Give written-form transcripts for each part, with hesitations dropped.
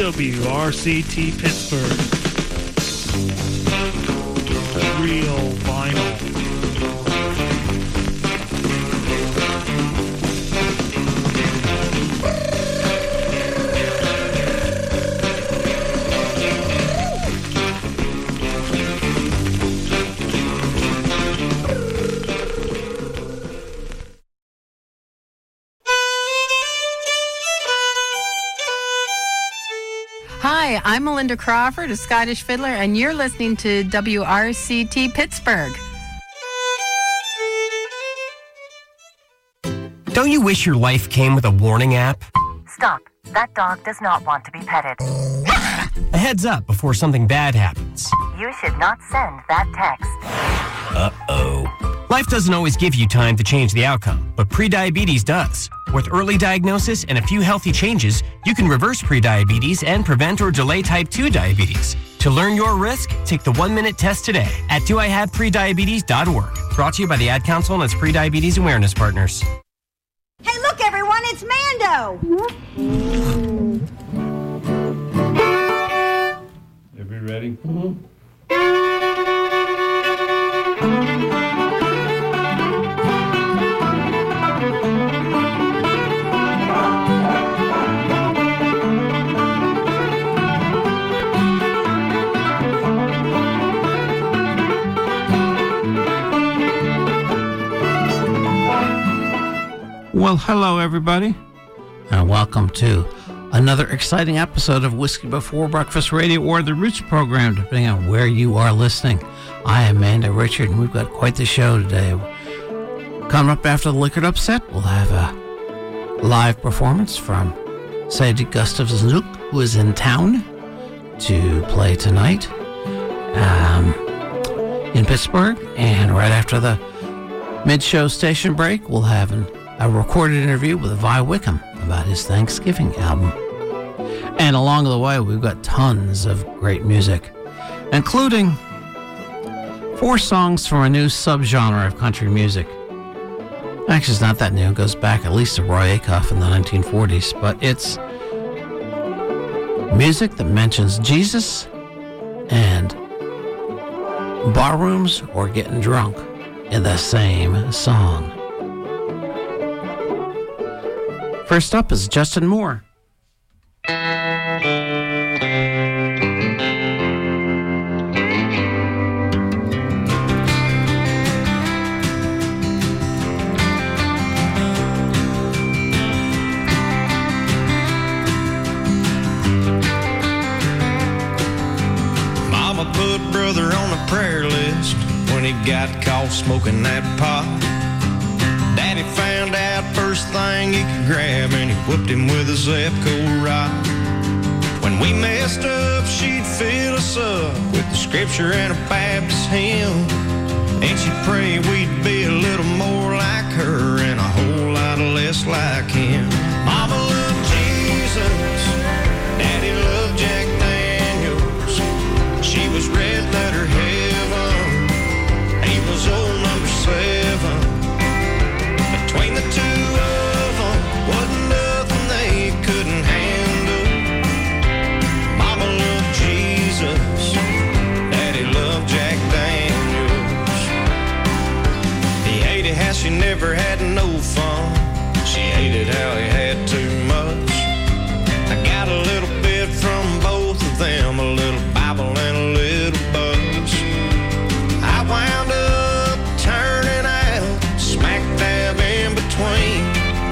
WRCT Pittsburgh. Real vinyl. Hi, I'm Melinda Crawford, a Scottish fiddler, and you're listening to WRCT Pittsburgh. Don't you wish your life came with a warning app? Stop. That dog does not want to be petted. A heads up before something bad happens. You should not send that text. Uh-oh. Life doesn't always give you time to change the outcome, but prediabetes does. With early diagnosis and a few healthy changes, you can reverse prediabetes and prevent or delay type 2 diabetes. To learn your risk, take the 1-minute test today at doihaveprediabetes.org. Brought to you by the Ad Council and its prediabetes awareness partners. Hey, look, everyone, it's Mando! Everybody ready? Well, hello, everybody, and welcome to another exciting episode of Whiskey Before Breakfast Radio, or the Roots program, depending on where you are listening. I am Amanda Richard, and we've got quite the show today. Coming up after the Liquored Up set, we'll have a live performance from Sadie Gustafson, who is in town to play tonight in Pittsburgh. And right after the mid-show station break, we'll have a recorded interview with Vi Wickham about his Thanksgiving album. And along the way, we've got tons of great music, including 4 songs from a new subgenre of country music. Actually, it's not that new. It goes back at least to Roy Acuff in the 1940s, but it's music that mentions Jesus and barrooms or getting drunk in the same song. First up is Justin Moore. Mama put brother on the prayer list when he got caught smoking that pot. Daddy found out first thing he could grab, and he whipped him with a Zepco rock. When we messed up, she'd fill us up with the scripture and a Baptist hymn, and she'd pray we'd be a little more like her and a whole lot less like him. Mama loved Jesus, Daddy loved Jack Daniels. She was red letter heaven, he was old number 7. Between the two of them, wasn't nothing they couldn't handle. Mama loved Jesus, Daddy loved Jack Daniels. He hated how she never had no fun. She hated how he had too much. I got a little bit from both of them, a little Bible and a little buzz. I wound up turning out smack dab in between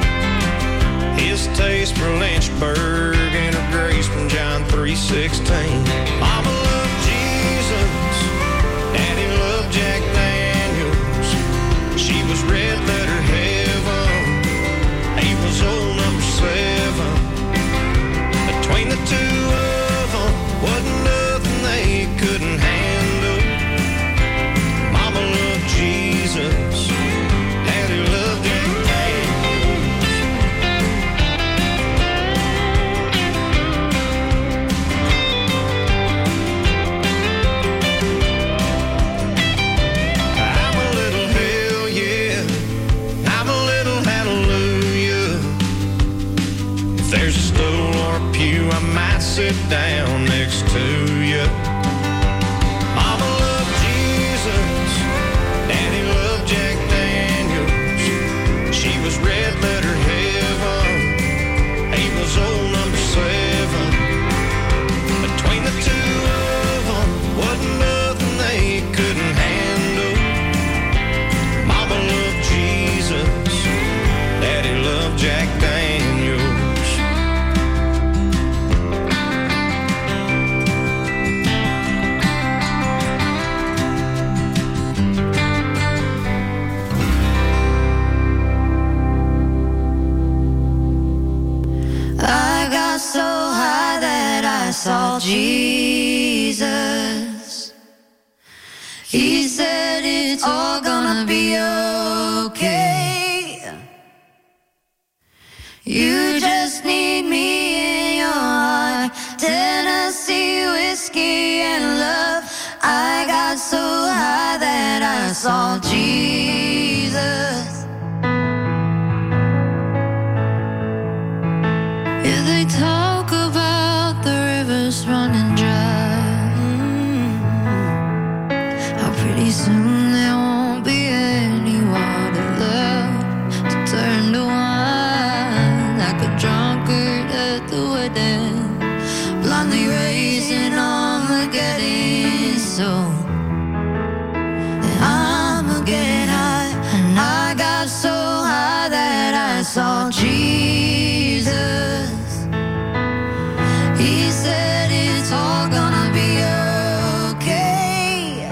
his taste for Lynchburg and her grace from John 3:16. Mama loved Jesus, Daddy loved Jack Daniels. She was red letter heaven, he was old number 7. Between the two of them, wasn't nothing they couldn't handle. Mama loved Jesus, Daddy loved Jack Daniels. one next to you. Mama loved Jesus, Daddy loved Jack Daniels. She was red letter heaven, he was old number 7. Between the two of them wasn't nothing they couldn't handle. Mama loved Jesus, Daddy loved Jack Daniels. I got so high that I saw Jesus. He said it's all gonna be okay. You just need me in your heart. Tennessee whiskey and love. I got so high that I saw Jesus. Yeah, they talk about the rivers running dry. How pretty soon there won't be any water left to turn to wine. Like a drunkard at the wedding, blindly raising Armageddon. So I'ma get high, and I got so high that I saw Jesus. He said it's all gonna be okay.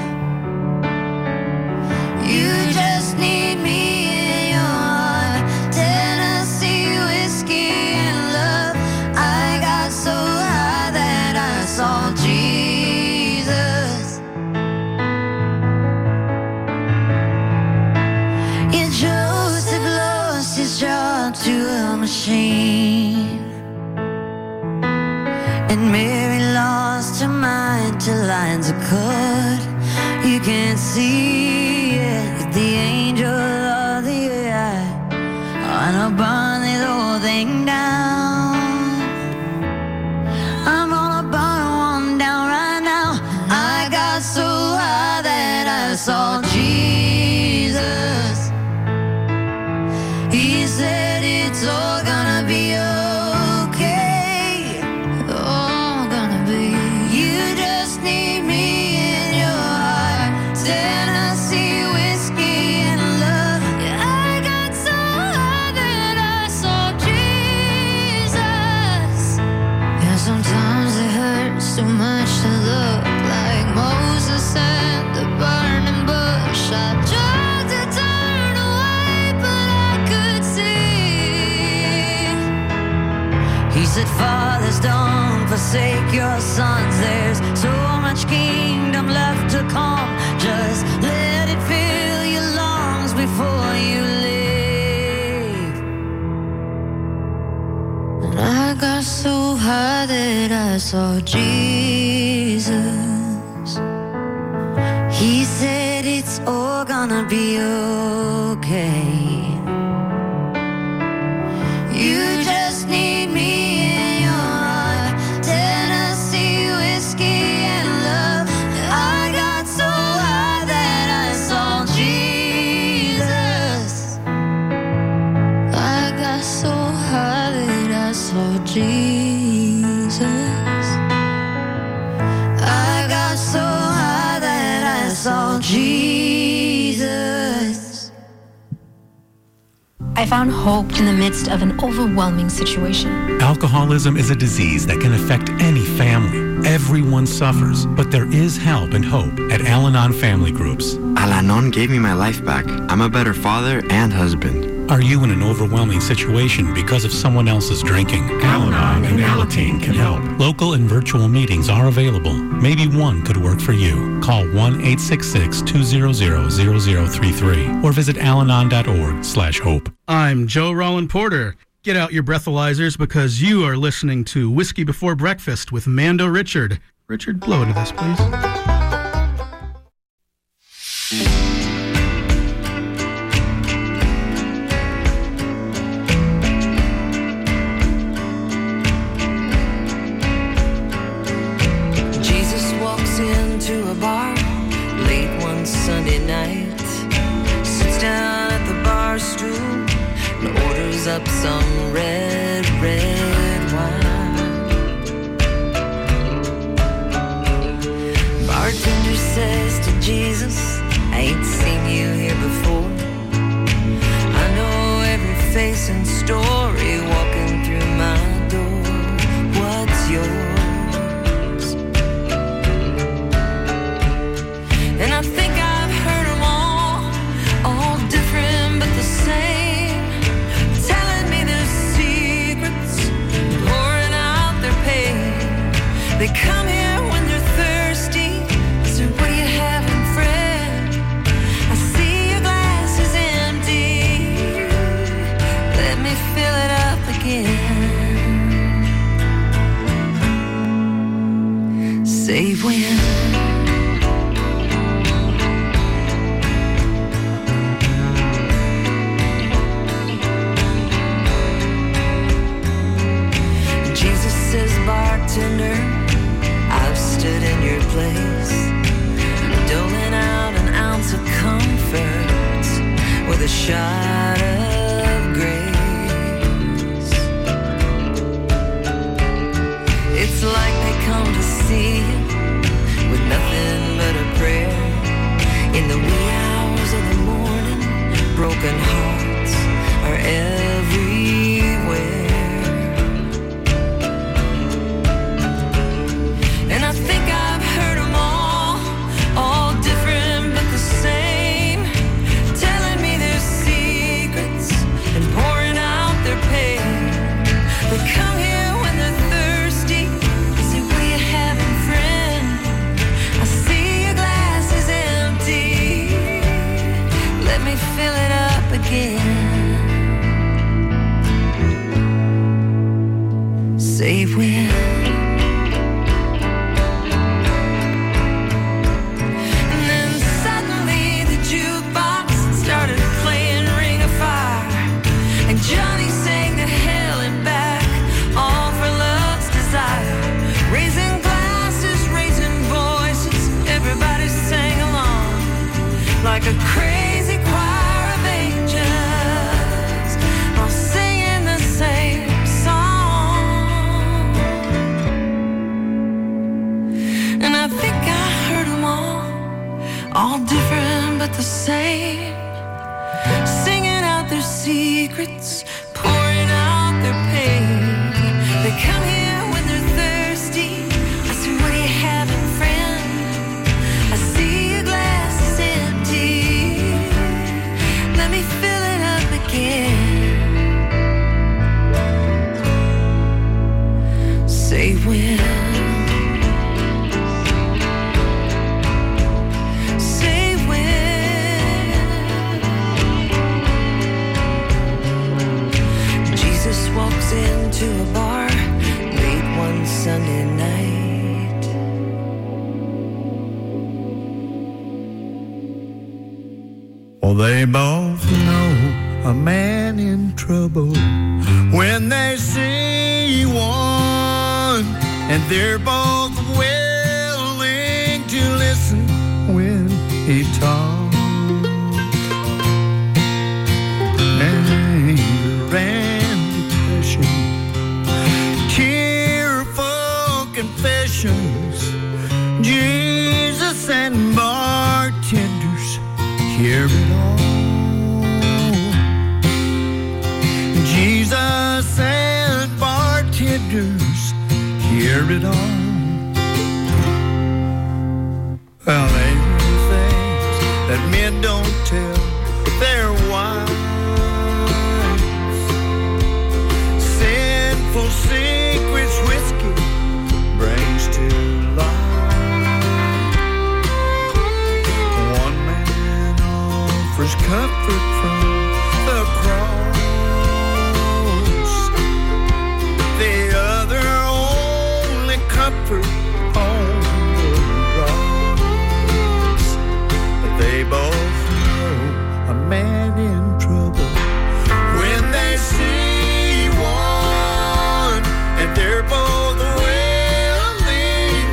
You just need me in your heart. Tennessee whiskey and love. I got so high that I saw Jesus. Yeah, Joseph lost his job to a machine, and Mary lost her mind till lines are cut. You can't see it if the angel of the air wanna burn this whole thing down. I'm gonna burn one down right now. I got so high that I saw Jesus. He said it's all gonna be okay. All gonna be. You just need me in your heart. Tennessee whiskey and love. Yeah, I got so high that I saw Jesus. Yeah, sometimes it hurts too much to look like Moses at the burning bush. I tried to turn away, but I could see. He said, fathers, don't forsake your sons. There's so much kingdom left to come. Just let it fill your lungs before you leave. And I got so high that I saw Jesus. He said it's all gonna be okay. You just need me in your heart. Tennessee whiskey and love. I got so high that I saw Jesus. I got so high that I saw Jesus. I got so high that I saw Jesus. I found hope in the midst of an overwhelming situation. Alcoholism is a disease that can affect any family. Everyone suffers, but there is help and hope at Al-Anon Family Groups. Al-Anon gave me my life back. I'm a better father and husband. Are you in an overwhelming situation because of someone else's drinking? Al-Anon and Alateen can help. Local and virtual meetings are available. Maybe one could work for you. Call 1-866-200-0033 or visit alanon.org/hope. I'm Joe Roland Porter. Get out your breathalyzers because you are listening to Whiskey Before Breakfast with Mando Richard. Richard, blow into this, please. into a bar late one Sunday night. Sits down at the bar stool and orders up some red wine. Bartender says to Jesus, I ain't seen you here before. I know every face and story walking through my door. What's yours? And I think I've heard them all different but the same, telling me their secrets, pouring out their pain. They come here when they're thirsty. So what do you having, friend? I see your glass is empty. Let me fill it up again. Save when Jesus says, bartender, I've stood in your place, doling out an ounce of comfort with a shot of grace. It's like they come to see you with nothing but a prayer. In the wee hours of the morning, broken hearts are everywhere. And I think I've heard them all different but the same, telling me their secrets and pouring out their pain. They come here when they're thirsty. Say, what do you having, friend? I see your glass is empty. Let me fill it up again. Save when Johnny sang to hell and back, all for love's desire. Raising glasses, raising voices, everybody sang along like a crazy choir of angels, all singing the same song. And I think I heard them all different but the same, singing out their secrets, pouring out their pain. They come here when they're thirsty. I say, what do you having, friend? I see your glass is empty. Let me fill it up again. Say when. Walks into a bar late one Sunday night. Well, they both know a man in trouble when they see one, and they're both willing to listen when he talks. Tearful confessions, Jesus and bartenders hear it all. Jesus and bartenders hear it all. Well, they do things that men don't tell their wives. Sinful secrets whiskey brings to light. One man offers comfort from the cross, the other only comfort on the rocks. But they both know a man in trouble when they see one, and they're both willing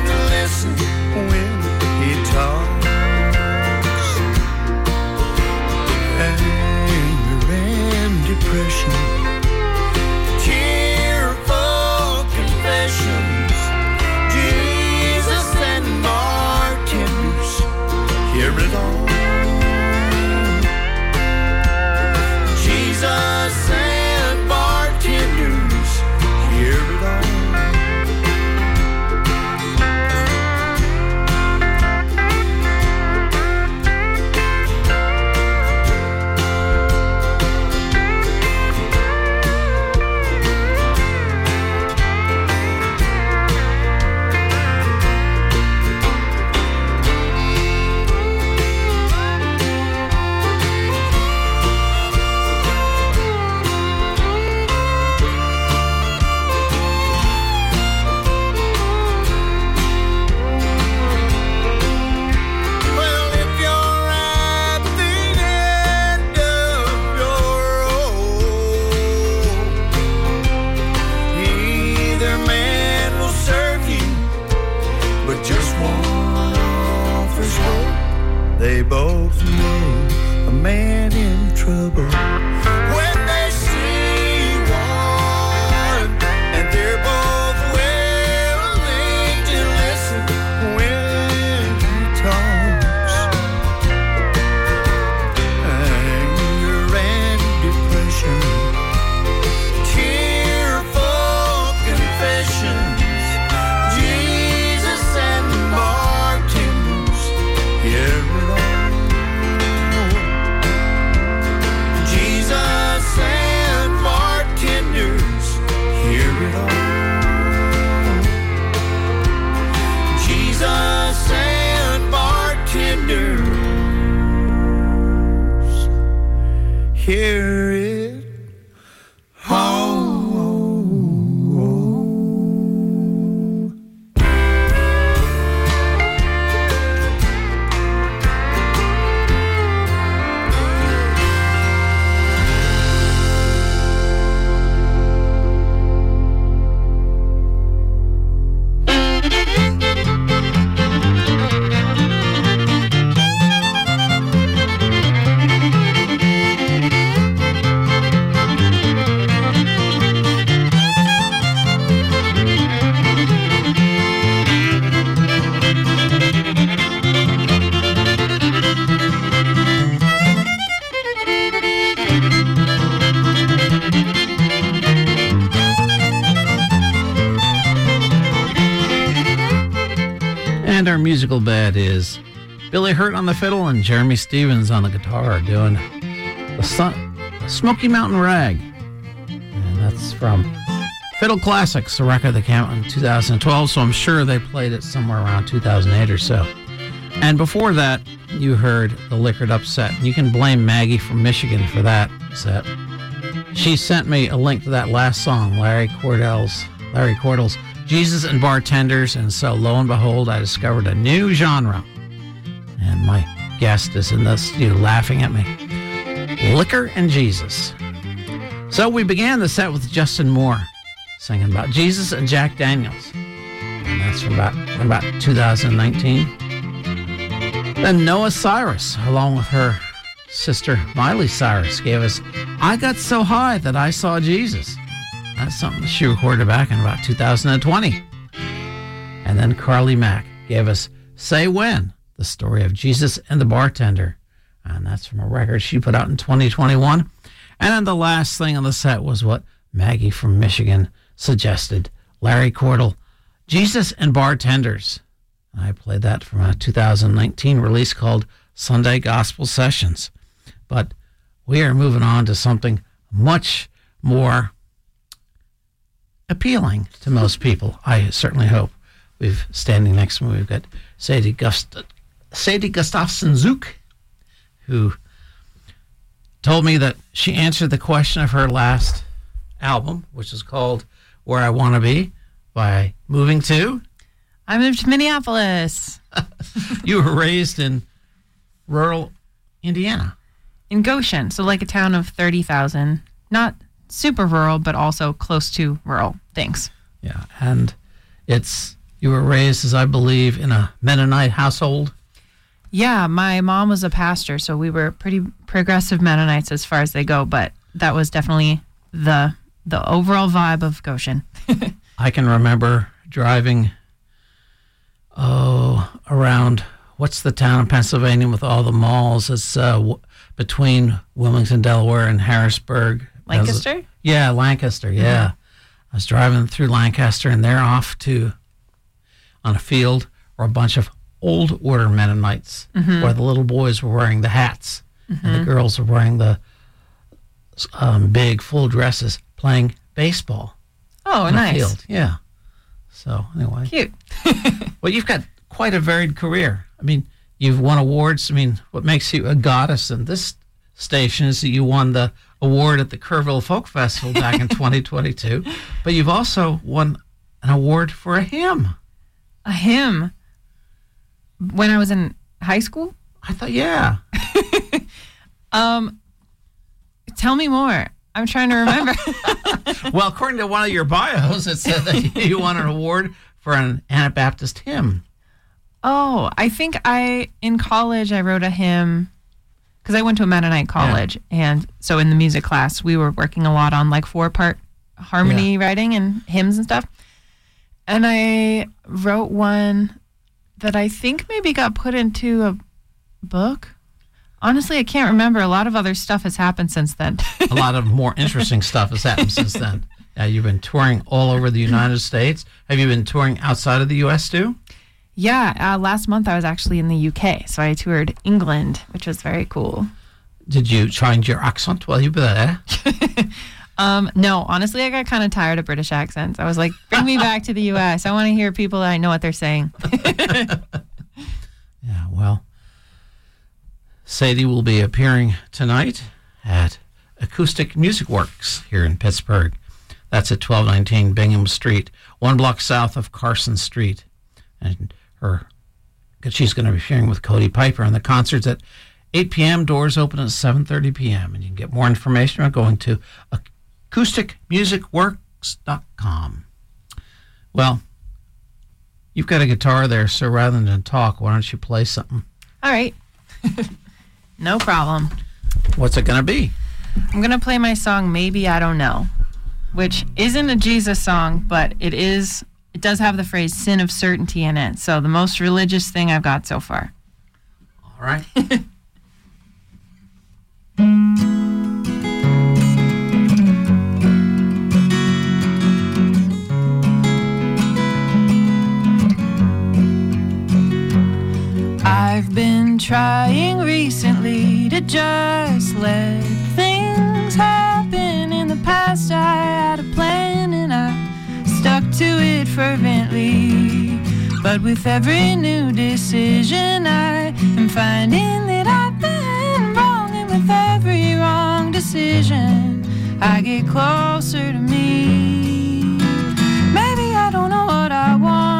they both know a man in trouble. When they see one, and they're both willing to listen when he talks. Anger and depression, tearful confessions, Jesus and bartenders, hear it all. Jesus and bartenders, hear it all. Jesus and bartenders, hear it all. And our musical bed is Billy Hurt on the fiddle and Jeremy Stevens on the guitar doing the Smoky Mountain Rag. And that's from Fiddle Classics, a record that came out in 2012, so I'm sure they played it somewhere around 2008 or so. And before that, you heard the Liquored Up set. You can blame Maggie from Michigan for that set. She sent me a link to that last song, Larry Cordell's Jesus and Bartenders, and so lo and behold, I discovered a new genre. And my guest is in the studio laughing at me. Liquor and Jesus. So we began the set with Justin Moore singing about Jesus and Jack Daniels. And that's from about 2019. Then Noah Cyrus, along with her sister Miley Cyrus, gave us I Got So High That I Saw Jesus. That's something that she recorded back in about 2020. And then Carly Mack gave us Say When, the story of Jesus and the Bartender. And that's from a record she put out in 2021. And then the last thing on the set was what Maggie from Michigan suggested, Larry Cordell, Jesus and Bartenders. I played that from a 2019 release called Sunday Gospel Sessions. But we are moving on to something much more appealing to most people. I certainly hope. We've standing next to me, we've got Sadie Gustafson-Zook, who told me that she answered the question of her last album, which is called Where I Want to Be, by moving to... I moved to Minneapolis. You were raised in rural Indiana. In Goshen, so like a town of 30,000. Not super rural, but also close to rural. Thanks. Yeah, and you were raised, as I believe, in a Mennonite household? Yeah, my mom was a pastor, so we were pretty progressive Mennonites as far as they go, but that was definitely the overall vibe of Goshen. I can remember driving around, what's the town in Pennsylvania with all the malls? It's between Wilmington, Delaware, and Harrisburg. Lancaster? Yeah, Lancaster, yeah. I was driving through Lancaster, and they're off on a field were a bunch of old order Mennonites, where the little boys were wearing the hats, and the girls were wearing the big full dresses, playing baseball. Oh, nice. Field. Yeah. So, anyway. Cute. Well, you've got quite a varied career. I mean, you've won awards. I mean, what makes you a goddess in this station is that you won the award at the Kerrville Folk Festival back in 2022. But you've also won an award for a hymn. A hymn? When I was in high school? I thought, yeah. Tell me more. I'm trying to remember. Well, according to one of your bios, it said that you won an award for an Anabaptist hymn. Oh, I think in college, I wrote a hymn because I went to a Mennonite college. And so in the music class, we were working a lot on like 4-part harmony writing and hymns and stuff. And I wrote one that I think maybe got put into a book. Honestly, I can't remember. A lot of other stuff has happened since then. A lot of more interesting stuff has happened since then. You've been touring all over the United States. Have you been touring outside of the U.S. too? Yeah, last month I was actually in the UK, so I toured England, which was very cool. Did you change your accent while you were there? No, honestly, I got kind of tired of British accents. I was like, bring me back to the U.S. I want to hear people that I know what they're saying. Yeah, well, Sadie will be appearing tonight at Acoustic Music Works here in Pittsburgh. That's at 1219 Bingham Street, 1 block south of Carson Street. And she's going to be appearing with Cody Piper, and the concert's at 8 p.m. Doors open at 7:30 p.m. And you can get more information by going to acousticmusicworks.com. Well, you've got a guitar there, so rather than talk, why don't you play something? All right. No problem. What's it going to be? I'm going to play my song, Maybe I Don't Know, which isn't a Jesus song, but it does have the phrase sin of certainty in it. So the most religious thing I've got so far. All right. I've been trying recently to just let things happen. In the past I had a plan and I stuck to it fervently. But with every new decision I am finding that I've been wrong. And with every wrong decision I get closer to me. Maybe I don't know what I want.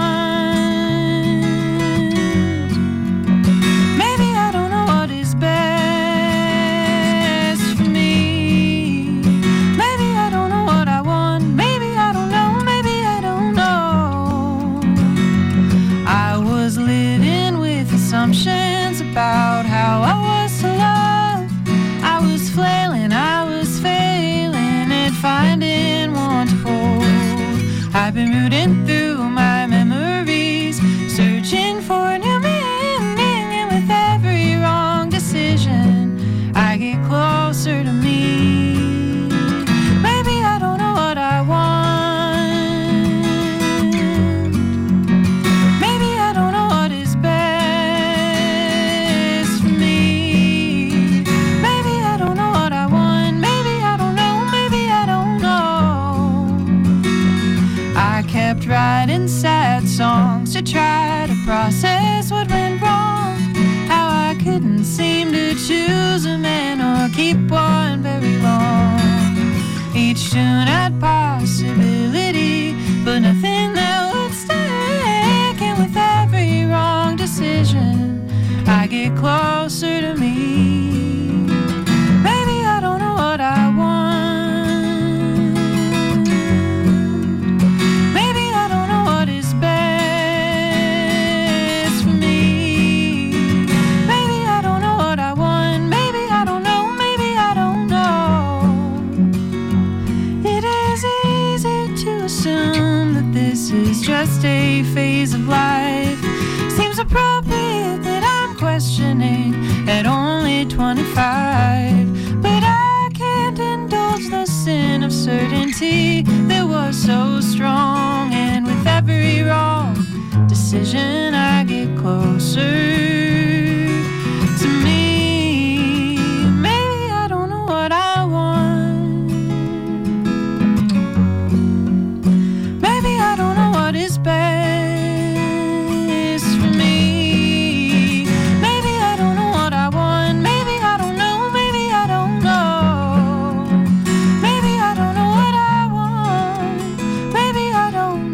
About how I was to love. I was flailing, I was failing at finding one to hold. I've been rooting through my memories, searching for a new meaning. And with every wrong decision I get closer to me. Maybe I don't know what I want. Maybe I don't know what is best. Writing sad songs to try to process what went wrong. How I couldn't seem to choose a man or keep one very long. Each tune had possibility, but nothing that would stick. And with every wrong decision I get closer to me. Maybe I don't know what I want. Just a phase of life. Seems appropriate that I'm questioning at only 25. But I can't indulge the sin of certainty that was so strong. And with every wrong decision I get closer to me. Maybe I don't know what I want. Maybe I don't know what is best for me. Maybe I don't know what I want. Maybe I don't know. Maybe I don't know. Maybe I don't know what I want. Maybe I don't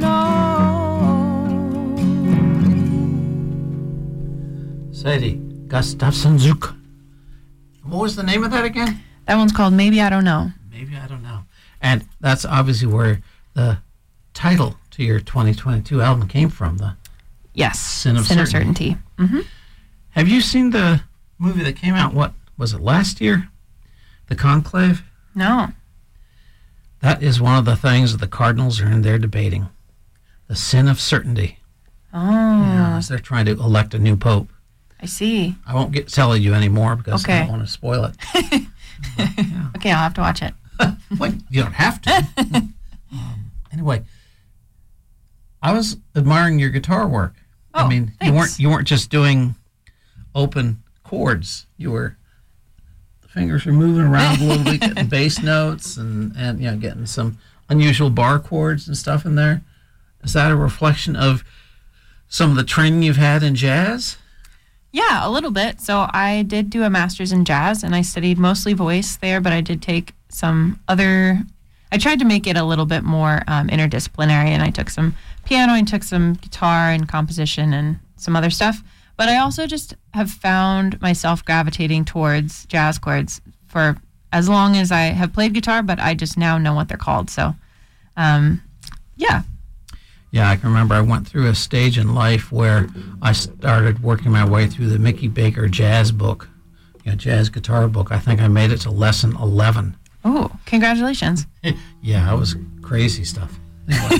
know. Sadie Gustafson-Zook. What was the name of that again? That one's called Maybe I Don't Know. Maybe I Don't Know. And that's obviously where the title to your 2022 album came from, the Yes. Sin of Certainty. Mm-hmm. Have you seen the movie that came out, what was it, last year? The Conclave? No. That is one of the things that the Cardinals are in there debating. The sin of certainty. Oh. Yeah, as they're trying to elect a new pope. I see. I won't tell you anymore because I don't want to spoil it. Okay, I'll have to watch it. Wait, you don't have to. Anyway, I was admiring your guitar work. Oh, I mean, thanks. you weren't just doing open chords. The fingers were moving around a little bit, getting bass notes and getting some unusual bar chords and stuff in there. Is that a reflection of some of the training you've had in jazz? Yeah, a little bit. So I did do a master's in jazz, and I studied mostly voice there, but I did take some other... I tried to make it a little bit more interdisciplinary, and I took some piano and took some guitar and composition and some other stuff. But I also just have found myself gravitating towards jazz chords for as long as I have played guitar, but I just now know what they're called. So, yeah. Yeah, I can remember I went through a stage in life where I started working my way through the Mickey Baker jazz book, jazz guitar book. I think I made it to lesson 11. Oh, congratulations. Yeah, it was crazy stuff. Anyway.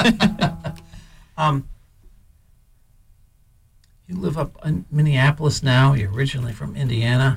You live up in Minneapolis now. You're originally from Indiana.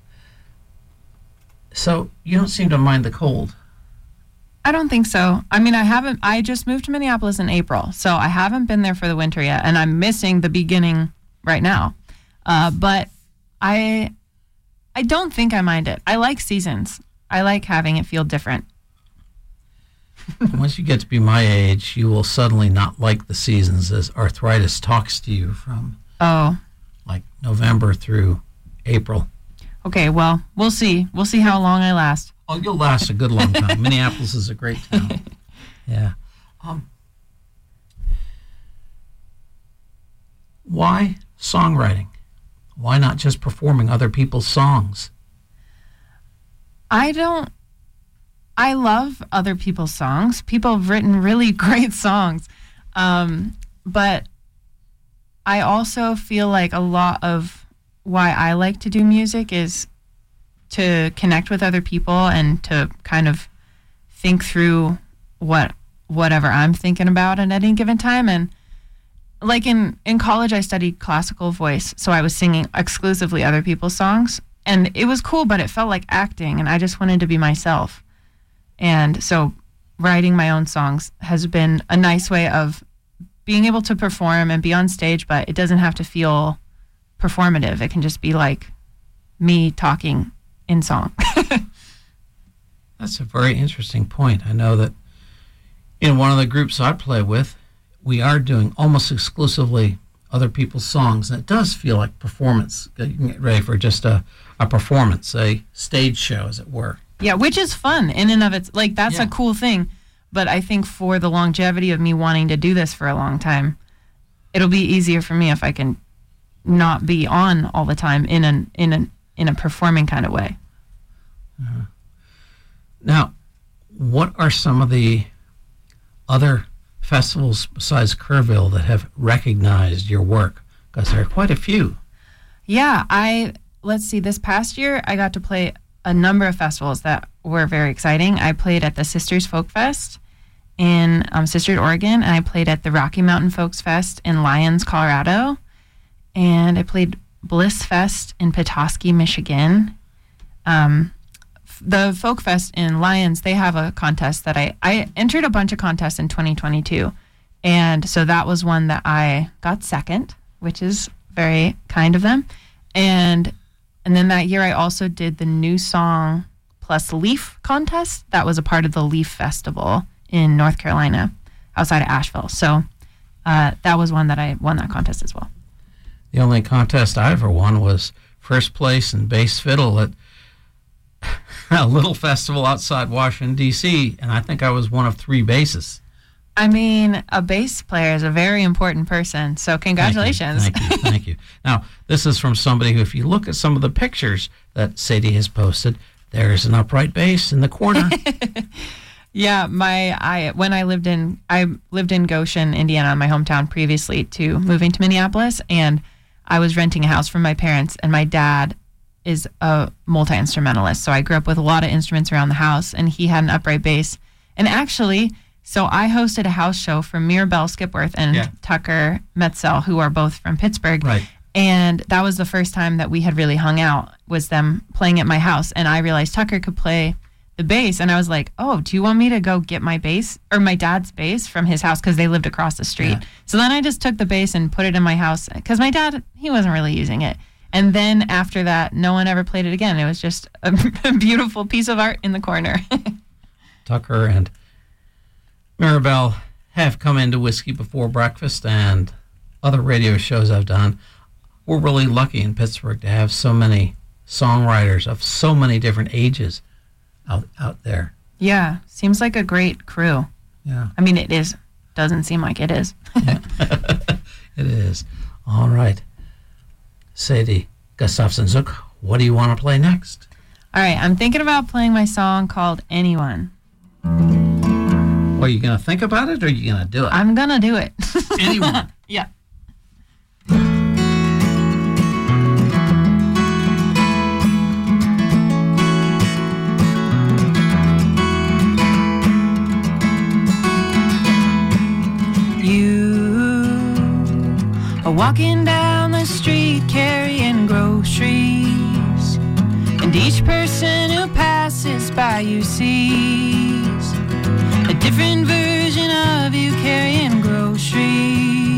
So you don't seem to mind the cold. I don't think so. I mean, I just moved to Minneapolis in April, so I haven't been there for the winter yet, and I'm missing the beginning right now. But I don't think I mind it. I like seasons. I like having it feel different. Once you get to be my age, you will suddenly not like the seasons as arthritis talks to you from like November through April. Okay, well, we'll see. We'll see how long I last. Oh, you'll last a good long time. Minneapolis is a great town. Yeah. Why songwriting? Why not just performing other people's songs? I love other people's songs. People have written really great songs. But I also feel like a lot of why I like to do music is to connect with other people and to kind of think through whatever I'm thinking about at any given time. And like in college, I studied classical voice, so I was singing exclusively other people's songs. And it was cool, but it felt like acting, and I just wanted to be myself. And so writing my own songs has been a nice way of being able to perform and be on stage, but it doesn't have to feel performative. It can just be like me talking in song. That's a very interesting point. I know that in one of the groups I play with, we are doing almost exclusively other people's songs, and it does feel like performance. You can get ready for just a performance, a stage show, as it were. Yeah, which is fun in and of its, like, that's a cool thing. But I think for the longevity of me wanting to do this for a long time, it'll be easier for me if I can not be on all the time in a performing kind of way. Now, what are some of the other festivals besides Kerrville that have recognized your work? Because there are quite a few. Yeah, let's see, this past year I got to play a number of festivals that were very exciting. I played at the Sisters Folk Fest in Sisters, Oregon, and I played at the Rocky Mountain Folks Fest in Lyons, Colorado, and I played Bliss Fest in Petoskey, Michigan. The Folk Fest in Lyons, they have a contest that I entered a bunch of contests in 2022, and so that was one that I got second, which is very kind of them. And then that year I also did the New Song Plus Leaf contest. That was a part of the Leaf Festival in North Carolina, outside of Asheville. So that was one that I won that contest as well. The only contest I ever won was first place in bass fiddle at a little festival outside Washington, D.C., and I think I was one of 3 basses. I mean, a bass player is a very important person, so congratulations. Thank you. Now, this is from somebody who, if you look at some of the pictures that Sadie has posted, there's an upright bass in the corner. Yeah, when I lived in Goshen, Indiana, my hometown, previously to moving to Minneapolis, and I was renting a house from my parents, and my dad is a multi-instrumentalist, so I grew up with a lot of instruments around the house, and he had an upright bass. And actually, so I hosted a house show for Mirabelle Skipworth and Tucker Metzel, who are both from Pittsburgh. Right. And that was the first time that we had really hung out, was them playing at my house. And I realized Tucker could play the bass. And I was like, oh, do you want me to go get my bass or my dad's bass from his house? Because they lived across the street. Yeah. So then I just took the bass and put it in my house because my dad, he wasn't really using it. And then after that, no one ever played it again. It was just a beautiful piece of art in the corner. Tucker and Mirabelle have come into Whiskey Before Breakfast and other radio shows I've done. We're really lucky in Pittsburgh to have so many songwriters of so many different ages out there. Yeah, seems like a great crew. Yeah. I mean, it is. Doesn't seem like it is. It is. All right. Sadie Gustafson-Zook, what do you want to play next? All right, I'm thinking about playing my song called Anyone. Are you going to think about it or are you going to do it? I'm going to do it. Anyone? Yeah. You are walking down the street carrying groceries, and each person who passes by you sees a different version of you carrying groceries.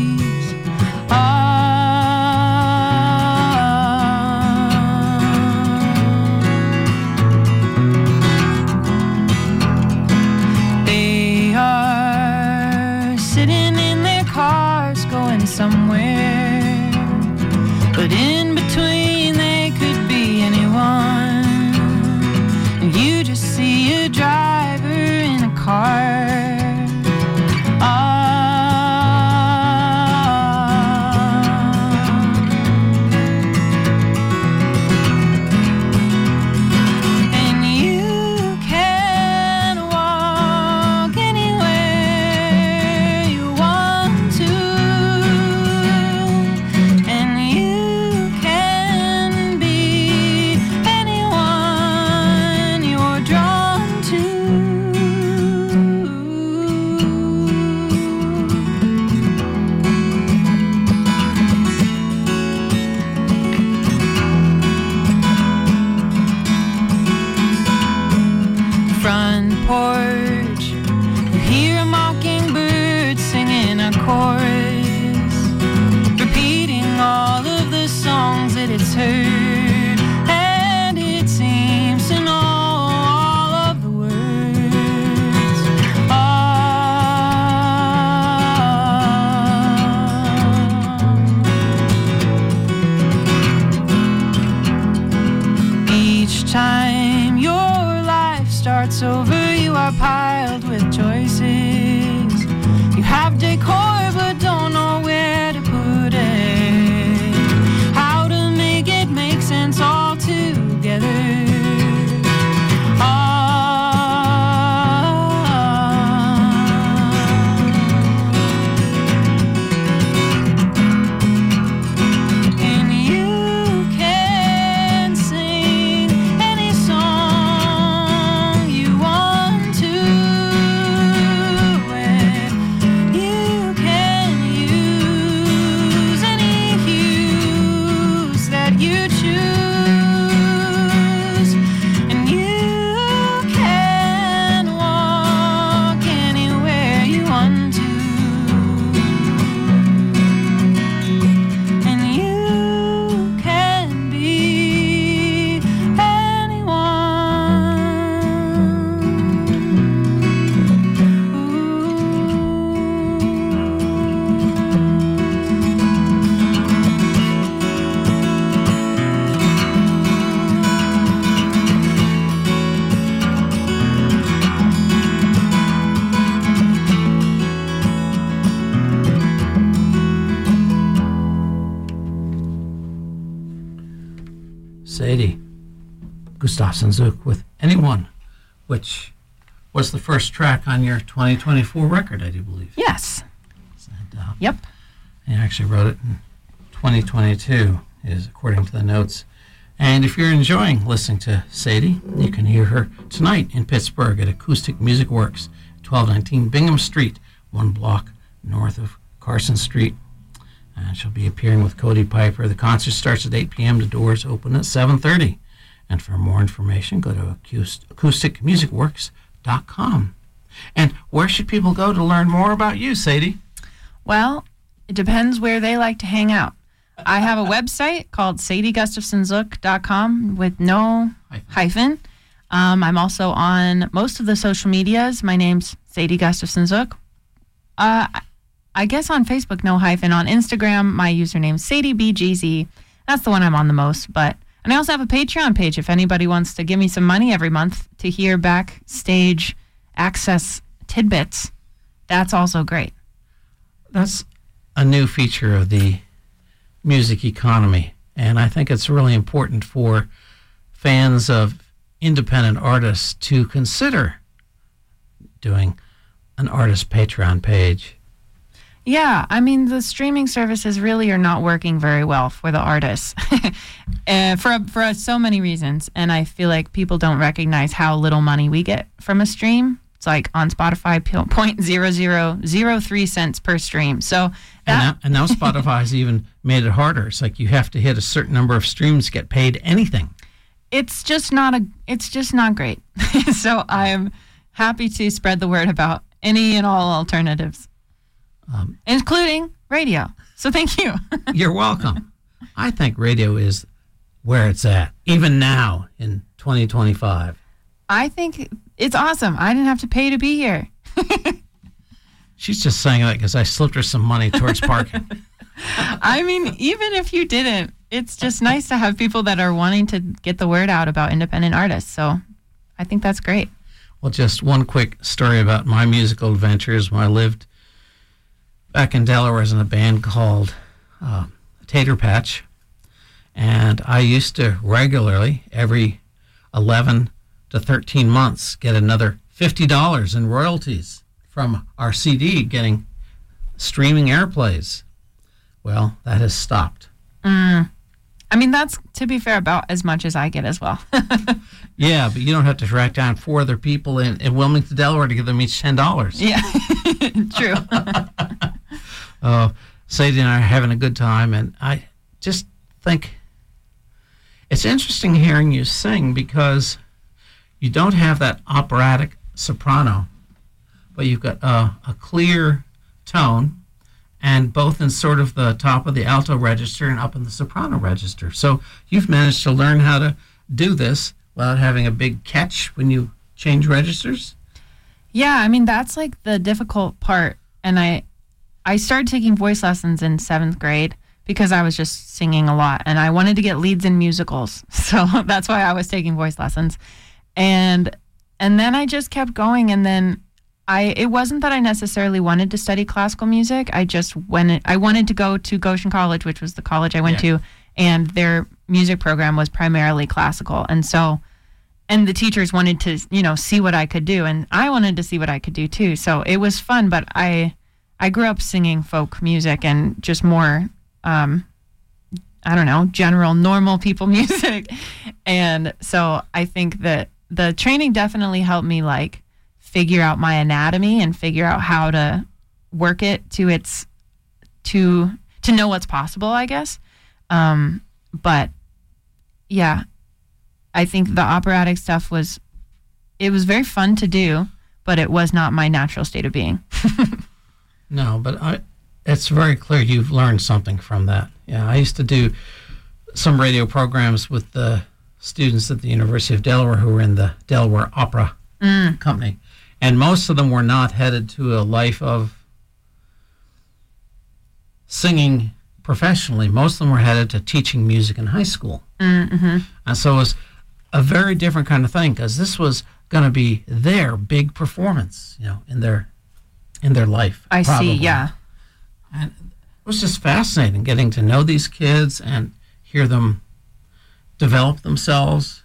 They are sitting in their cars going somewhere, but in between they could be anyone, and you just see a driver in a car. And you can walk anywhere you want to, and you can be anyone you're drawn to. Front porch, you hear a mockingbird singing a chorus, repeating all of the songs that it's heard, and it seems to know all of the words. Each time your life starts over, you are piled with choices. You have decor but don't know where to put it, how to make it make sense all together. And you can sing any song you want to, and you can use any hues that you choose, and you can walk anywhere you want to, and you can be Sadie Gustafson-Zook with Anyone, which was the first track on your 2024 record, I do believe. Yes. And, yep. You actually wrote it in 2022, is according to the notes. And if you're enjoying listening to Sadie, you can hear her tonight in Pittsburgh at Acoustic Music Works, 1219 Bingham Street, 1 block north of Carson Street. And she'll be appearing with Cody Piper. The concert starts at 8 p.m. The doors open at 7:30. And for more information, go to acousticmusicworks.com. And where should people go to learn more about you, Sadie? Well, it depends where they like to hang out. I have a website called sadiegustafsonzook.com with no hyphen. I'm also on most of the social medias. My name's Sadie Gustafson Zook. I guess on Facebook, no hyphen. On Instagram, my username's SadieBGZ. That's the one I'm on the most. And I also have a Patreon page if anybody wants to give me some money every month to hear backstage access tidbits. That's also great. That's a new feature of the music economy, and I think it's really important for fans of independent artists to consider doing an artist Patreon page. Yeah, I mean, the streaming services really are not working very well for the artists for so many reasons, and I feel like people don't recognize how little money we get from a stream. It's like on Spotify, 0.0003 cents per stream. So that and now Spotify's even made it harder. It's like you have to hit a certain number of streams to get paid anything. It's just not great. So I'm happy to spread the word about any and all alternatives, including radio. So thank you. You're welcome. I think radio is where it's at, even now in 2025. I think it's awesome. I didn't have to pay to be here. She's just saying that because I slipped her some money towards parking. I mean, even if you didn't, it's just nice to have people that are wanting to get the word out about independent artists. So I think that's great. Well, just one quick story about my musical adventures. When I lived back in Delaware, I was in a band called Tater Patch. And I used to regularly, every 11 to 13 months, get another $50 in royalties from our CD getting streaming airplays. Well, that has stopped. I mean, that's, to be fair, about as much as I get as well. Yeah, but you don't have to track down 4 other people in Wilmington, Delaware to give them each $10. Yeah, true. Sadie and I are having a good time, and I just think it's interesting hearing you sing because you don't have that operatic soprano, but you've got a clear tone, and both in sort of the top of the alto register and up in the soprano register. So you've managed to learn how to do this without having a big catch when you change registers? Yeah, I mean, that's like the difficult part. And I started taking voice lessons in 7th grade because I was just singing a lot, and I wanted to get leads in musicals. So that's why I was taking voice lessons. And then I just kept going, and then it wasn't that I necessarily wanted to study classical music. I wanted to go to Goshen College, which was the college I went to, and their music program was primarily classical. And the teachers wanted to, see what I could do, and I wanted to see what I could do too. So it was fun, but I grew up singing folk music and just more, general, normal people music. And so I think that the training definitely helped me figure out my anatomy and figure out how to work it to know what's possible, I guess. But yeah, I think the operatic stuff was very fun to do, but it was not my natural state of being. No, but it's very clear you've learned something from that. Yeah, I used to do some radio programs with the students at the University of Delaware who were in the Delaware Opera Company, and most of them were not headed to a life of singing professionally. Most of them were headed to teaching music in high school. Mm-hmm. And so it was a very different kind of thing because this was going to be their big performance, in their life. I see, yeah. And it was just fascinating getting to know these kids and hear them develop themselves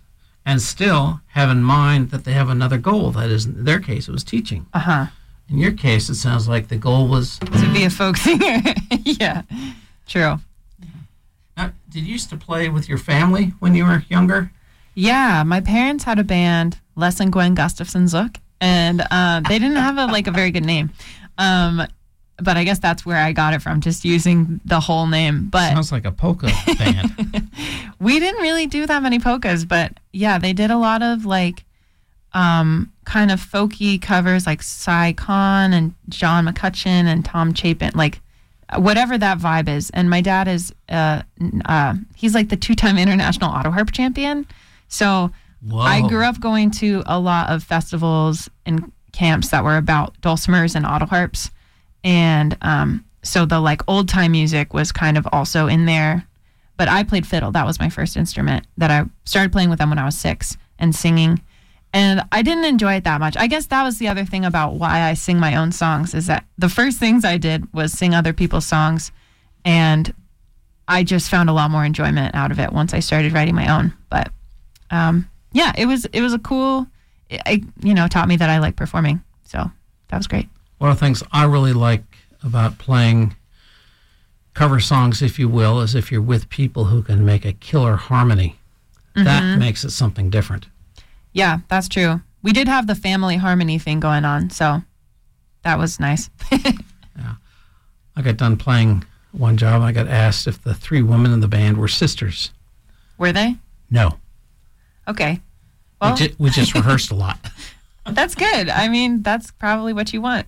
and still have in mind that they have another goal. That is, in their case, it was teaching. Uh-huh. In your case, it sounds like the goal was... to be a folk singer. Yeah, true. Now, did you used to play with your family when you were younger? Yeah, my parents had a band, Les and Gwen Gustafson Zook, and they didn't have a very good name. But I guess that's where I got it from, just using the whole name. But sounds like a polka band. We didn't really do that many polkas, but yeah, they did a lot of kind of folky covers like Cy Khan and John McCutcheon and Tom Chapin, like whatever that vibe is. And my dad is he's like the 2-time international auto harp champion. So Whoa. I grew up going to a lot of festivals and camps that were about dulcimers and auto harps. And so the old time music was kind of also in there. But I played fiddle. That was my first instrument that I started playing with them when I was 6 and singing. And I didn't enjoy it that much. I guess that was the other thing about why I sing my own songs, is that the first things I did was sing other people's songs. And I just found a lot more enjoyment out of it once I started writing my own. But yeah, it was a cool, it taught me that I like performing. So that was great. One of the things I really like about playing cover songs, if you will, is if you're with people who can make a killer harmony. Mm-hmm. That makes it something different. Yeah, that's true. We did have the family harmony thing going on, so that was nice. Yeah. I got done playing one job. I got asked if the 3 women in the band were sisters. Were they? No. Okay. Well, we just rehearsed a lot. That's good. I mean, that's probably what you want.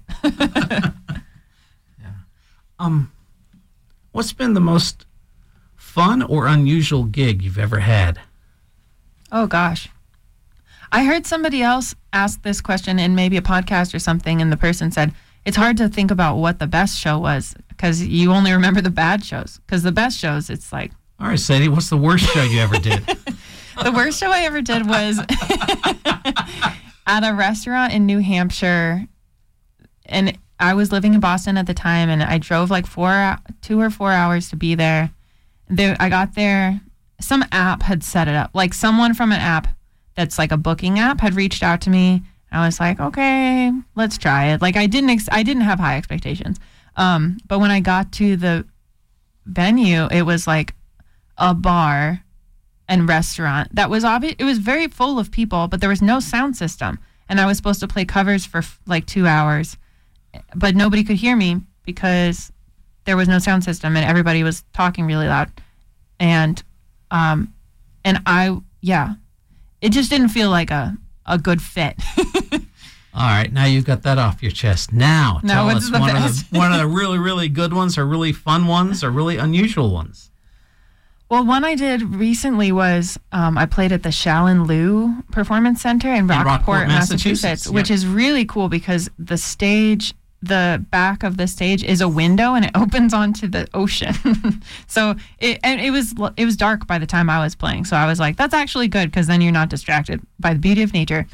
Yeah. What's been the most fun or unusual gig you've ever had? Oh, gosh. I heard somebody else ask this question in maybe a podcast or something, and the person said, it's hard to think about what the best show was because you only remember the bad shows. Because the best shows, it's like... All right, Sadie, what's the worst show you ever did? The worst show I ever did was at a restaurant in New Hampshire, and I was living in Boston at the time, and I drove 2 or 4 hours to be there. I got there, some app had set it up. Someone from an app that's a booking app had reached out to me. I was like, okay, let's try it. I didn't have high expectations. But when I got to the venue, it was a bar and restaurant that was obvious. It was very full of people, but there was no sound system. And I was supposed to play covers for 2 hours, but nobody could hear me because there was no sound system and everybody was talking really loud. And it just didn't feel like a good fit. All right, now you've got that off your chest. Now, tell us one of the really, really good ones or really fun ones or really unusual ones. Well, one I did recently was I played at the Shallon Lou Performance Center in Rockport, Massachusetts, which is really cool because the back of the stage is a window and it opens onto the ocean. So it was dark by the time I was playing. So I was like, that's actually good because then you're not distracted by the beauty of nature.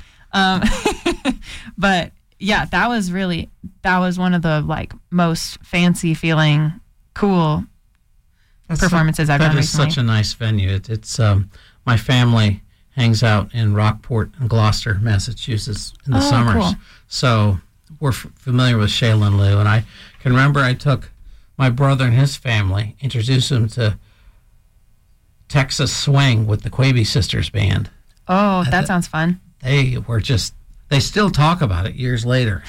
But yeah, that was one of the most fancy feeling cool performances I've done recently. That is such a nice venue. It's my family hangs out in Rockport and Gloucester, Massachusetts in the summers. Cool. So we're familiar with Shallon Lou, and I can remember I took my brother and his family, introduced them to Texas Swing with the Quavy Sisters Band. Oh, that sounds fun. They still talk about it years later.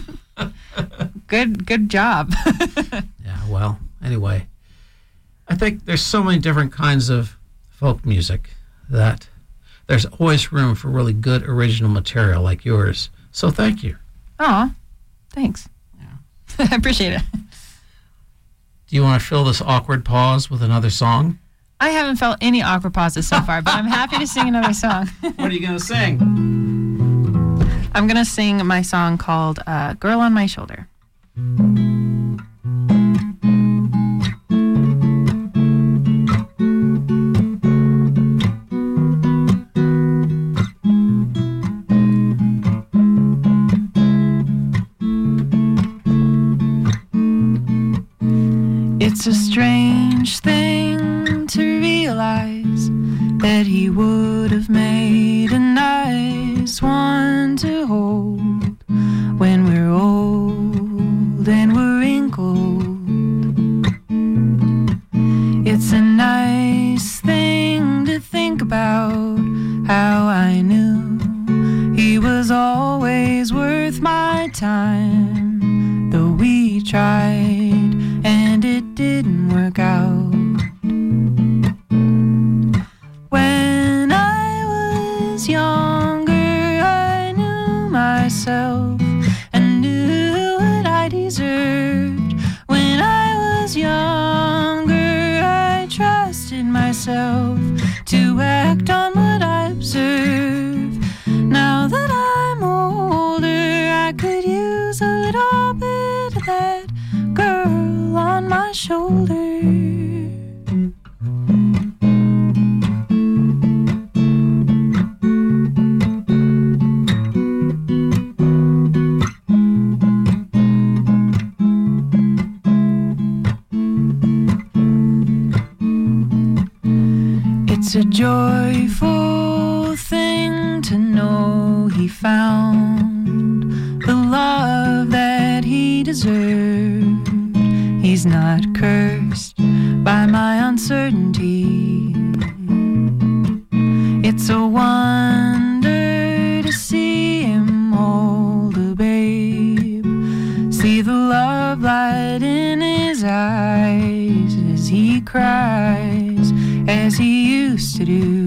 Good job. Yeah, well, anyway, I think there's so many different kinds of folk music that there's always room for really good original material like yours. So thank you. Oh, thanks. Yeah. I appreciate it. Do you want to fill this awkward pause with another song? I haven't felt any awkward pauses so far, but I'm happy to sing another song. What are you going to sing? I'm going to sing my song called Girl on My Shoulder. It's a strange thing to realize that he would have made myself to act on what I observe. Now that I'm older, I could use a little bit of that girl on my shoulder. It's a joyful thing to know he found the love that he deserved. He's not cursed by my uncertainty. It's a wonder to see him hold a babe, see the love light in his eyes as he cries, as he used to do.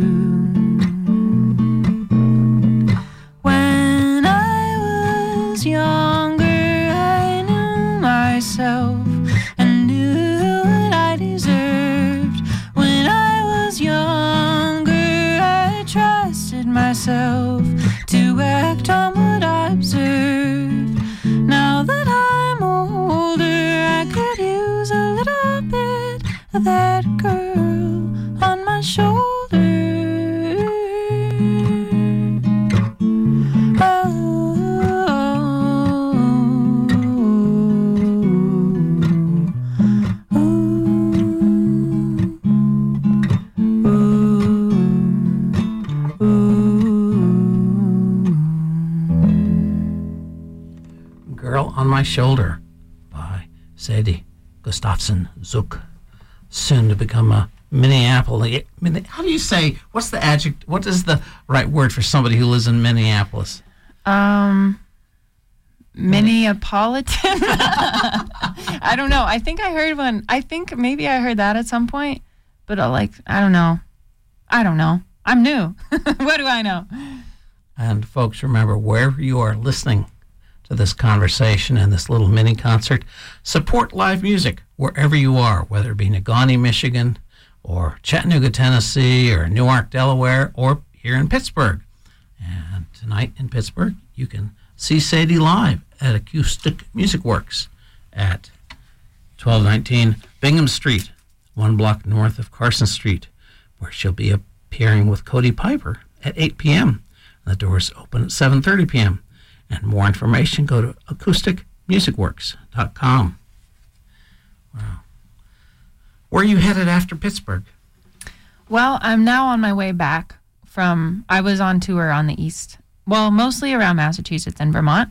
When I was younger, I knew myself and knew what I deserved. When I was younger, I trusted myself to act on what I observed. Now that I'm older, I could use a little bit of that girl on my shoulder. Girl on My Shoulder by Sadie Gustafson Zook, soon to become a Minneapolis. How do you say, what's the adjective, what is the right word for somebody who lives in Minneapolis? Minneapolitan? I don't know. I think I heard one. I think maybe I heard that at some point, but I don't know. I'm new. What do I know? And folks, remember, wherever you are listening to this conversation and this little mini concert, support live music wherever you are, whether it be Negaunee, Michigan, or Chattanooga, Tennessee, or Newark, Delaware, or here in Pittsburgh. And tonight in Pittsburgh, you can see Sadie live at Acoustic Music Works at 1219 Bingham Street, 1 block north of Carson Street, where she'll be appearing with Cody Piper at 8 p.m. The doors open at 7:30 p.m. And more information, go to acousticmusicworks.com. Wow. Where are you headed after Pittsburgh? Well, I'm now on my way back I was on tour on the East. Well, mostly around Massachusetts and Vermont.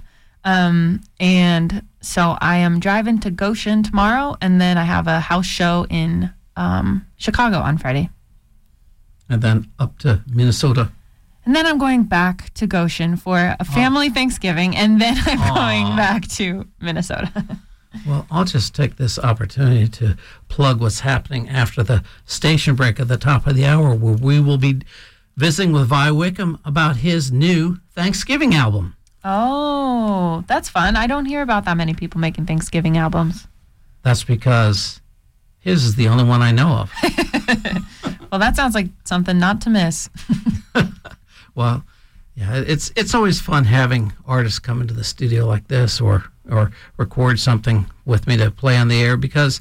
And so I am driving to Goshen tomorrow, and then I have a house show in Chicago on Friday. And then up to Minnesota. And then I'm going back to Goshen for a family Thanksgiving, and then I'm going back to Minnesota. Well, I'll just take this opportunity to plug what's happening after the station break at the top of the hour, where we will be visiting with Vi Wickham about his new Thanksgiving album. Oh, that's fun. I don't hear about that many people making Thanksgiving albums. That's because his is the only one I know of. Well, that sounds like something not to miss. Well, yeah, it's always fun having artists come into the studio like this or record something with me to play on the air, because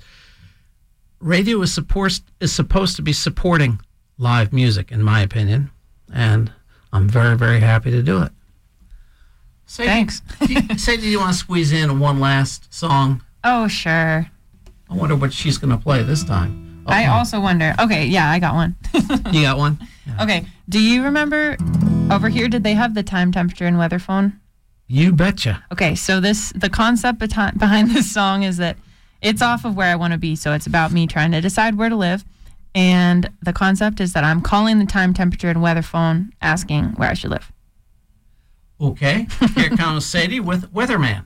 radio is supposed to be supporting live music, in my opinion, and I'm very, very happy to do it. Sadie, thanks. Sadie, do you want to squeeze in one last song? Oh, sure. I wonder what she's going to play this time. I also wonder. Okay, yeah, I got one. You got one? Yeah. Okay, do you remember over here, did they have the time, temperature, and weather phone? You betcha. Okay, so the concept behind this song is that it's off of where I want to be, so it's about me trying to decide where to live. And the concept is that I'm calling the time, temperature, and weather phone asking where I should live. Okay, here comes Sadie with Weatherman.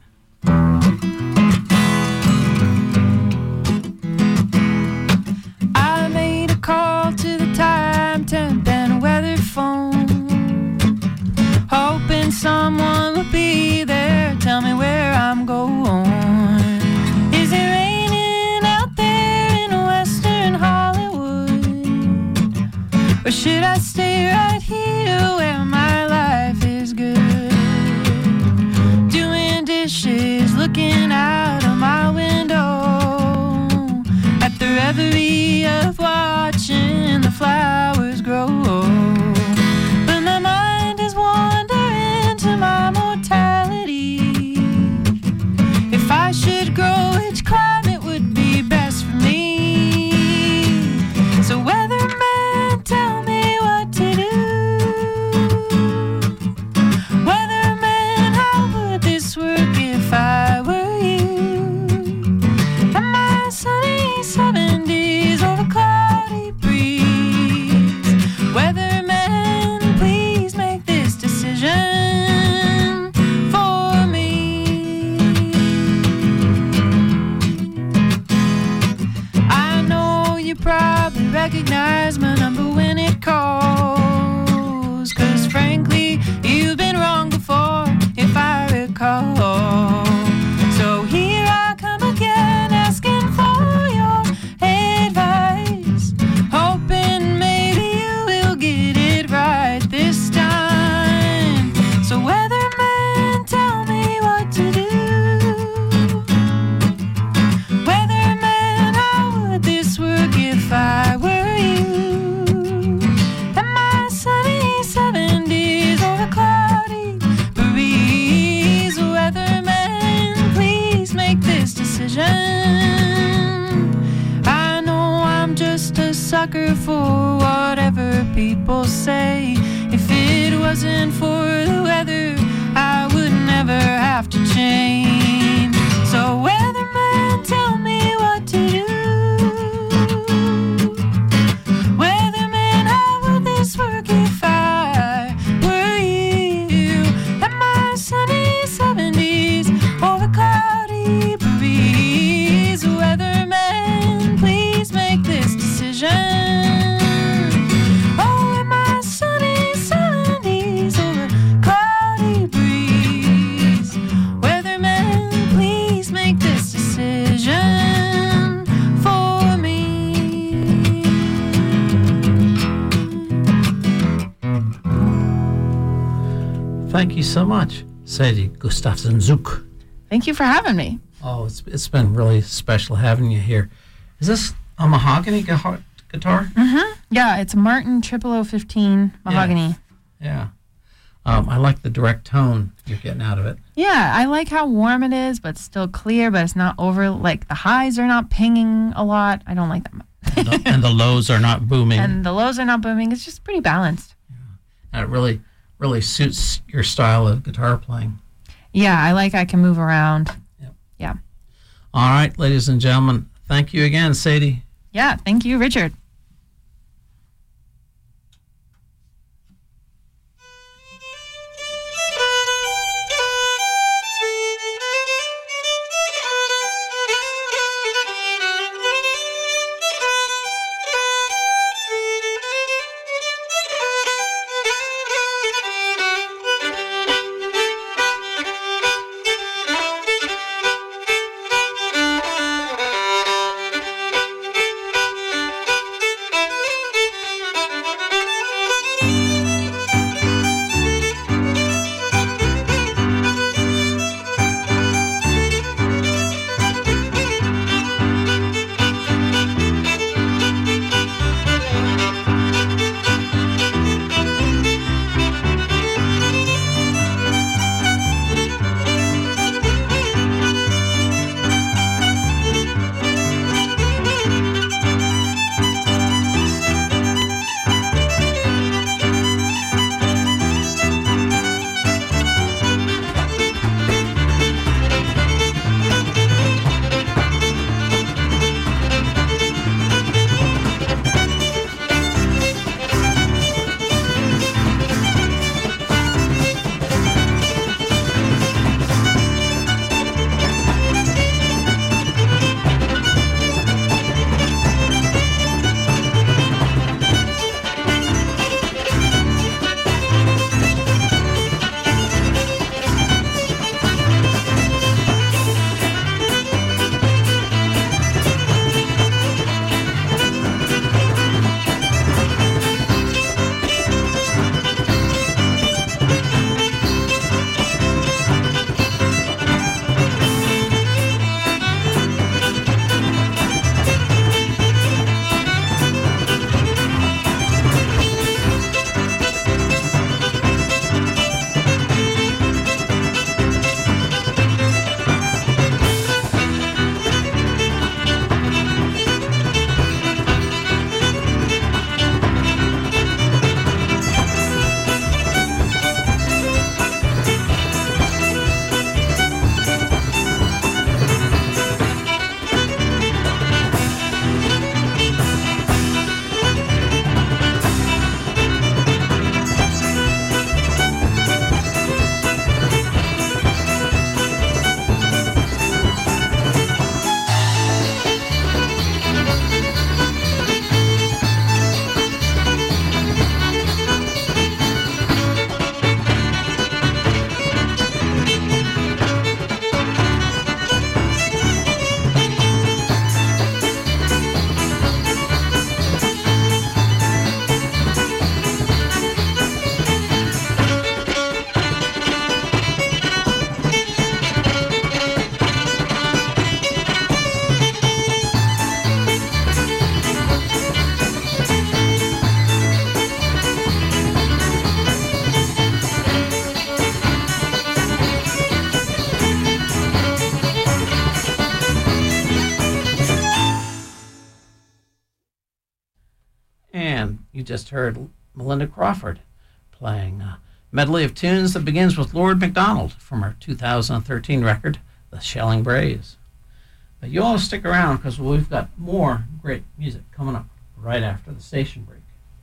I made a call to the time, temp, and weather phone, hoping someone would be there, tell me where I'm going. Is it raining out there in Western Hollywood? Or should I stay right here where my life is good? Doing dishes, looking out of my window at the reverie of watching the flowers grow. But my mind is wandering to my mortality. If I should grow, which climate would be best for me? So weatherman, tell me what to do. Weatherman, how would this work if I were you? Am I sunny 70s or a cloudy breeze? Weatherman, please make this decision for me. I know you probably recognize my number when it calls, 'cause frankly, you've been wrong before, if I recall. So here I come again, asking for your advice, hoping maybe you will get it right this time. So weatherman, tell me what to do. Weatherman, how would this work if I were you? Am I sunny 70s or a cloudy breeze? Weatherman, please make this decision. I know I'm just a sucker for whatever people say. If it wasn't for the weather, I would never have to change. So weatherman, tell me what to do. Weatherman, how would this work if I were you? Am I sunny 70s or a cloudy breeze? Weatherman, please make this decision. Oh, am I sunny 70s or a cloudy breeze? Weatherman, please make this decision for me. Thank you so much, Sadie Gustafson Zook. Thank you for having me. Oh, it's been really special having you here. Is this a mahogany guitar? Mm-hmm. Yeah, it's a Martin 0015 mahogany. Yeah. I like the direct tone you're getting out of it. Yeah, I like how warm it is, but still clear, but it's not over, like the highs are not pinging a lot. I don't like that much. And the lows are not booming. And the lows are not booming. It's just pretty balanced. And it really, really suits your style of guitar playing. Yeah, I can move around. Yeah. All right, ladies and gentlemen, thank you again, Sadie. Yeah, thank you, Richard. You just heard Melinda Crawford playing a medley of tunes that begins with Lord MacDonald from her 2013 record, The Shelling Braes. But you all stick around because we've got more great music coming up right after the station break.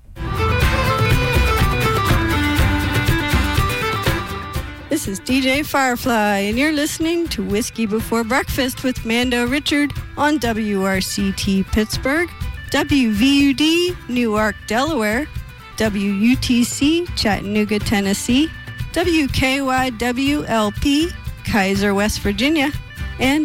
This is DJ Firefly, and you're listening to Whiskey Before Breakfast with Mando Richard on WRCT Pittsburgh, WVUD Newark, Delaware, WUTC Chattanooga, Tennessee, WKYWLP Kaiser, West Virginia, and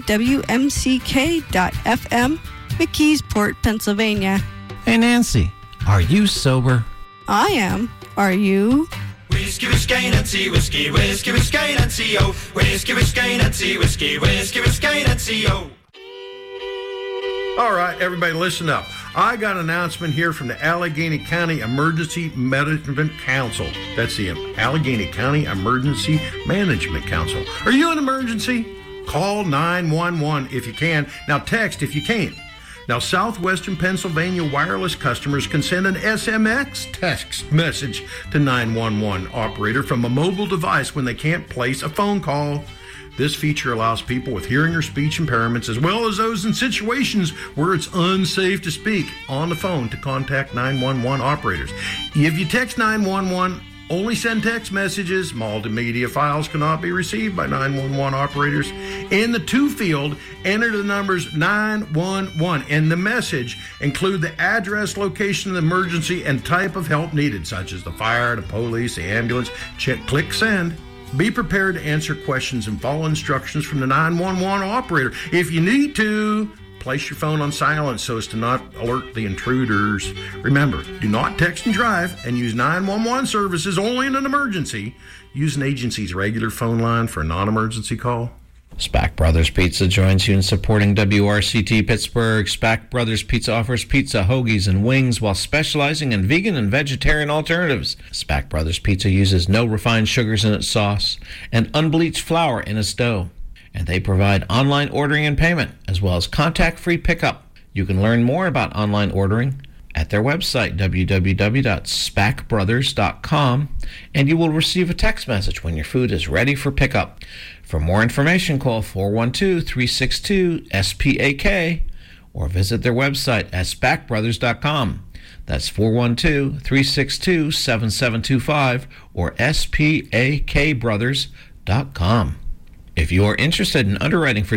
WMCK.FM McKeesport, Pennsylvania. Hey Nancy, are you sober? I am. Are you? Whiskey, whiskey, Nancy, whiskey, whiskey, whiskey, Nancy, oh. Whiskey, whiskey, Nancy, whiskey, whiskey, whiskey, Nancy, oh. All right, everybody listen up. I got an announcement here from the Allegheny County Emergency Management Council. That's the Allegheny County Emergency Management Council. Are you in an emergency? Call 911 if you can. Now text if you can't. Now, Southwestern Pennsylvania wireless customers can send an SMX text message to 911 operator from a mobile device when they can't place a phone call. This feature allows people with hearing or speech impairments, as well as those in situations where it's unsafe to speak on the phone, to contact 911 operators. If you text 911, only send text messages. Multimedia files cannot be received by 911 operators. In the to field, enter the numbers 911 and the message include the address, location of the emergency, and type of help needed, such as the fire, the police, the ambulance. Click send. Be prepared to answer questions and follow instructions from the 911 operator. If you need to, place your phone on silent so as to not alert the intruders. Remember, do not text and drive, and use 911 services only in an emergency. Use an agency's regular phone line for a non-emergency call. Spack Brothers Pizza joins you in supporting WRCT Pittsburgh. Spack Brothers Pizza offers pizza, hoagies, and wings while specializing in vegan and vegetarian alternatives. Spack Brothers Pizza uses no refined sugars in its sauce and unbleached flour in its dough. And they provide online ordering and payment, as well as contact-free pickup. You can learn more about online ordering at their website, www.spackbrothers.com, and you will receive a text message when your food is ready for pickup. For more information, call 412-362-SPAK or visit their website at spackbrothers.com. That's 412-362-7725 or spakbrothers.com. If you are interested in underwriting for